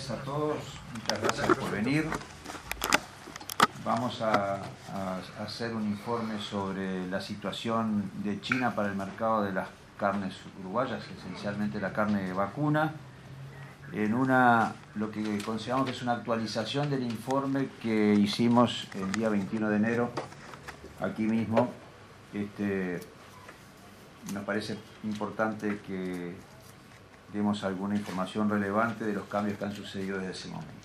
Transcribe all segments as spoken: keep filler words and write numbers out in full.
tardes a todos, muchas gracias por venir. Vamos a, a hacer un informe sobre la situación de China para el mercado de las carnes uruguayas, esencialmente la carne vacuna, en una, lo que consideramos que es una actualización del informe que hicimos el día veintiuno de enero, aquí mismo. Este, nos parece importante que demos alguna información relevante de los cambios que han sucedido desde ese momento.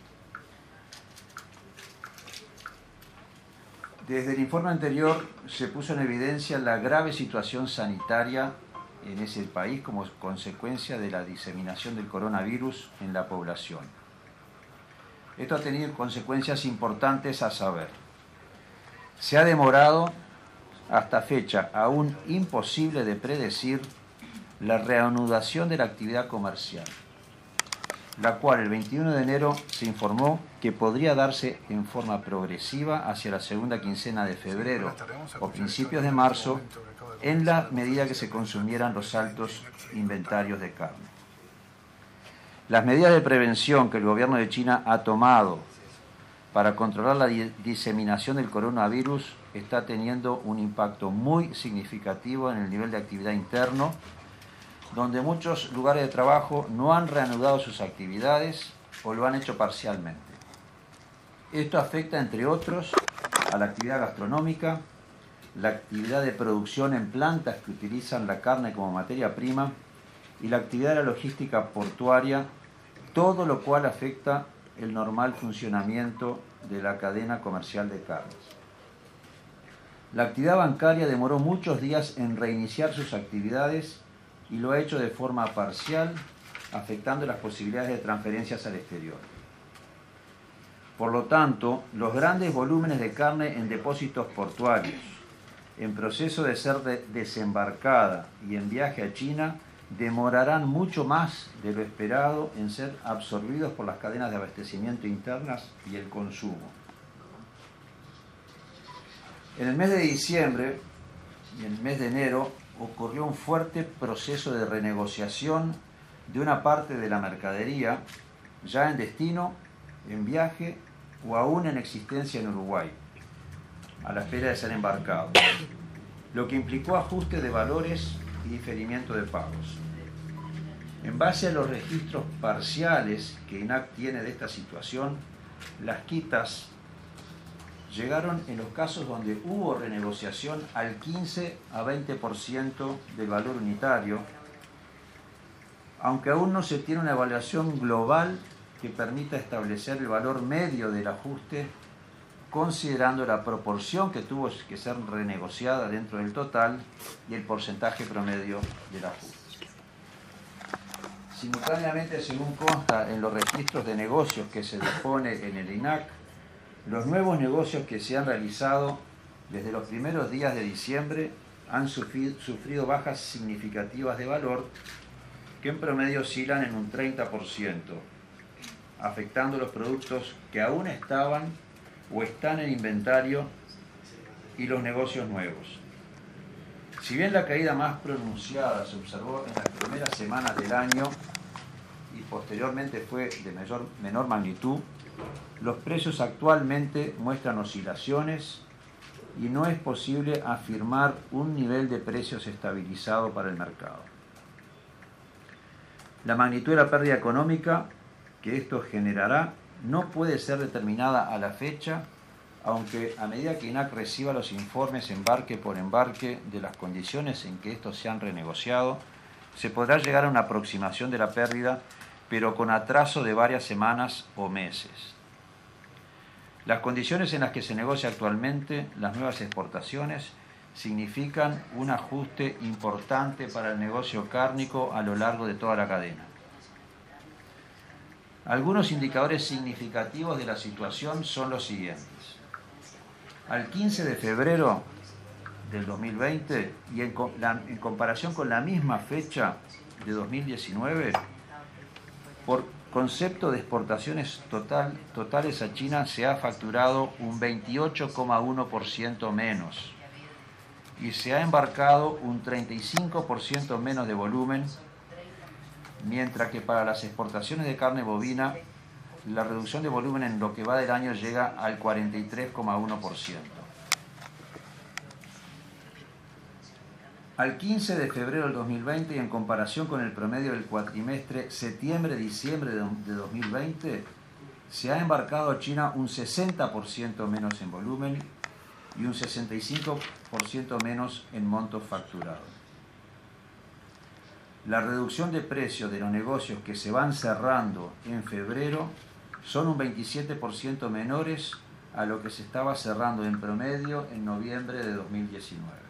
Desde el informe anterior se puso en evidencia la grave situación sanitaria en ese país como consecuencia de la diseminación del coronavirus en la población. Esto ha tenido consecuencias importantes a saber. Se ha demorado hasta fecha aún imposible de predecir la reanudación de la actividad comercial, la cual el veintiuno de enero se informó que podría darse en forma progresiva hacia la segunda quincena de febrero o principios de marzo, en la medida que se consumieran los altos inventarios de carne. Las medidas de prevención que el gobierno de China ha tomado para controlar la diseminación del coronavirus está teniendo un impacto muy significativo en el nivel de actividad interno, donde muchos lugares de trabajo no han reanudado sus actividades o lo han hecho parcialmente. Esto afecta, entre otros, a la actividad gastronómica, la actividad de producción en plantas que utilizan la carne como materia prima y la actividad de la logística portuaria, todo lo cual afecta el normal funcionamiento de la cadena comercial de carnes. La actividad bancaria demoró muchos días en reiniciar sus actividades y lo ha hecho de forma parcial, afectando las posibilidades de transferencias al exterior. Por lo tanto, los grandes volúmenes de carne en depósitos portuarios, en proceso de ser de desembarcada y en viaje a China, demorarán mucho más de lo esperado en ser absorbidos por las cadenas de abastecimiento internas y el consumo. En el mes de diciembre y en el mes de enero ocurrió un fuerte proceso de renegociación de una parte de la mercadería ya en destino, en viaje o aún en existencia en Uruguay, a la espera de ser embarcado, lo que implicó ajuste de valores y diferimiento de pagos. En base a los registros parciales que I N A C tiene de esta situación, las quitas llegaron en los casos donde hubo renegociación al quince a veinte por ciento del valor unitario, aunque aún no se tiene una evaluación global que permita establecer el valor medio del ajuste, considerando la proporción que tuvo que ser renegociada dentro del total y el porcentaje promedio del ajuste. Simultáneamente, según consta en los registros de negocios que se dispone en el I N A C, los nuevos negocios que se han realizado desde los primeros días de diciembre han sufrido, sufrido bajas significativas de valor que en promedio oscilan en un treinta por ciento, afectando los productos que aún estaban o están en inventario y los negocios nuevos. Si bien la caída más pronunciada se observó en las primeras semanas del año y posteriormente fue de mayor, menor magnitud, los precios actualmente muestran oscilaciones y no es posible afirmar un nivel de precios estabilizado para el mercado. La magnitud de la pérdida económica que esto generará no puede ser determinada a la fecha, aunque a medida que I N A C reciba los informes embarque por embarque de las condiciones en que estos se han renegociado, se podrá llegar a una aproximación de la pérdida, pero con atraso de varias semanas o meses. Las condiciones en las que se negocia actualmente las nuevas exportaciones significan un ajuste importante para el negocio cárnico a lo largo de toda la cadena. Algunos indicadores significativos de la situación son los siguientes. Al quince de febrero del dos mil veinte y en, la, en comparación con la misma fecha de dos mil diecinueve, por concepto de exportaciones total, totales a China se ha facturado un veintiocho coma uno por ciento menos y se ha embarcado un treinta y cinco por ciento menos de volumen, mientras que para las exportaciones de carne bovina la reducción de volumen en lo que va del año llega al cuarenta y tres coma uno por ciento. Al quince de febrero del dos mil veinte, y en comparación con el promedio del cuatrimestre septiembre-diciembre de dos mil veinte, se ha embarcado a China un sesenta por ciento menos en volumen y un sesenta y cinco por ciento menos en montos facturados. La reducción de precios de los negocios que se van cerrando en febrero son un veintisiete por ciento menores a lo que se estaba cerrando en promedio en noviembre de dos mil diecinueve.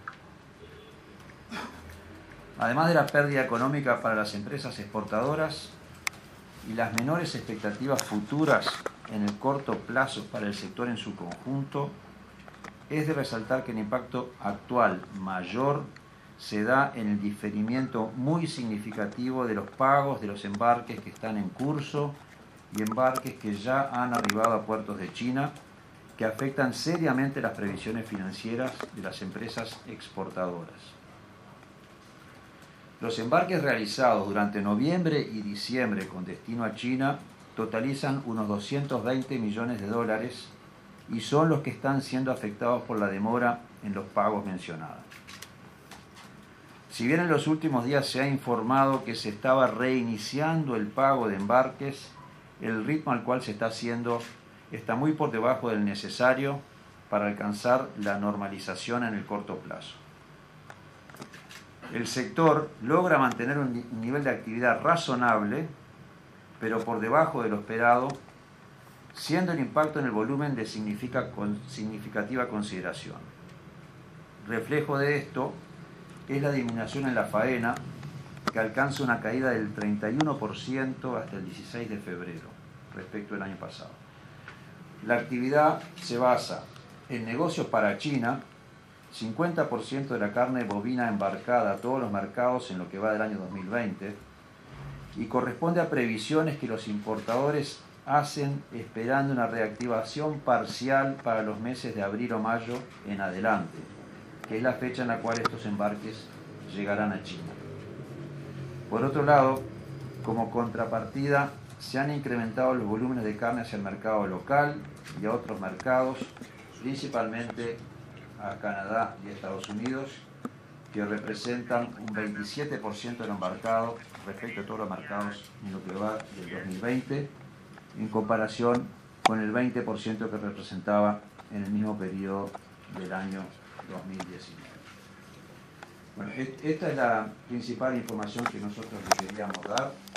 Además de la pérdida económica para las empresas exportadoras y las menores expectativas futuras en el corto plazo para el sector en su conjunto, es de resaltar que el impacto actual mayor se da en el diferimiento muy significativo de los pagos de los embarques que están en curso y embarques que ya han arribado a puertos de China, que afectan seriamente las previsiones financieras de las empresas exportadoras. Los embarques realizados durante noviembre y diciembre con destino a China totalizan unos doscientos veinte millones de dólares y son los que están siendo afectados por la demora en los pagos mencionados. Si bien en los últimos días se ha informado que se estaba reiniciando el pago de embarques, el ritmo al cual se está haciendo está muy por debajo del necesario para alcanzar la normalización en el corto plazo. El sector logra mantener un nivel de actividad razonable, pero por debajo de lo esperado, siendo el impacto en el volumen de significativa consideración. Reflejo de esto es la disminución en la faena, que alcanza una caída del treinta y uno por ciento hasta el dieciséis de febrero, respecto al año pasado. La actividad se basa en negocios para China, cincuenta por ciento de la carne bovina embarcada a todos los mercados en lo que va del año dos mil veinte, y corresponde a previsiones que los importadores hacen esperando una reactivación parcial para los meses de abril o mayo en adelante, que es la fecha en la cual estos embarques llegarán a China. Por otro lado, como contrapartida, se han incrementado los volúmenes de carne hacia el mercado local y a otros mercados, principalmente a Canadá y a Estados Unidos, que representan un veintisiete por ciento del embarcado respecto a todos los mercados en lo que va del dos mil veinte, en comparación con el veinte por ciento que representaba en el mismo periodo del año dos mil diecinueve. Bueno, esta es la principal información que nosotros le queríamos dar.